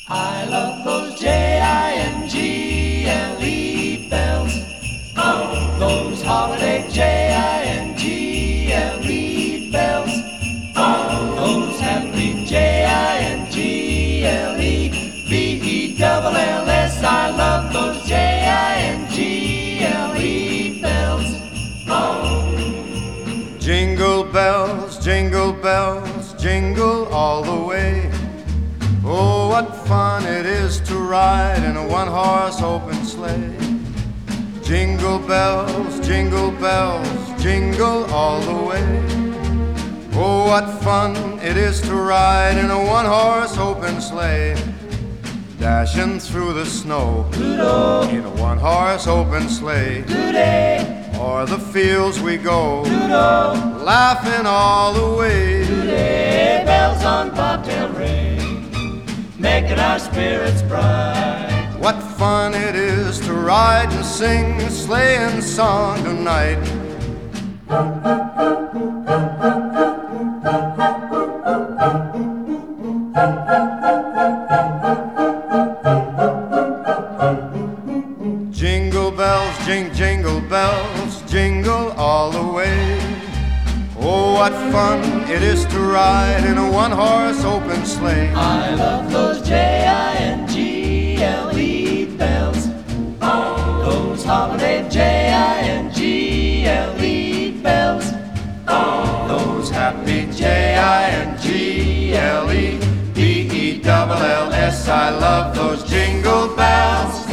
I love those Jingle bells. Oh, those holiday Jingle bells. Oh, those happy Jingle bells. I love those Jingle bells. Jingle bells, jingle all the way. Oh, what fun it is to ride in a one-horse open sleigh. Jingle bells, jingle all the way. Oh, what fun it is to ride in a one-horse open sleigh. Dashing through the snow Doodle, in a one-horse open sleigh. today, O'er the fields we go, doodle, laughing all the way. today, bells on bobtail ring, making our spirits bright. What fun it is to ride and sing a sleighing song tonight. Jingle bells, jingle bells, jingle all the way. Oh, what fun it is to ride in a one-horse open sleigh. I love those Jingle bells. Those holiday Jingle bells. Those happy Jingle bells. I love those jingle bells.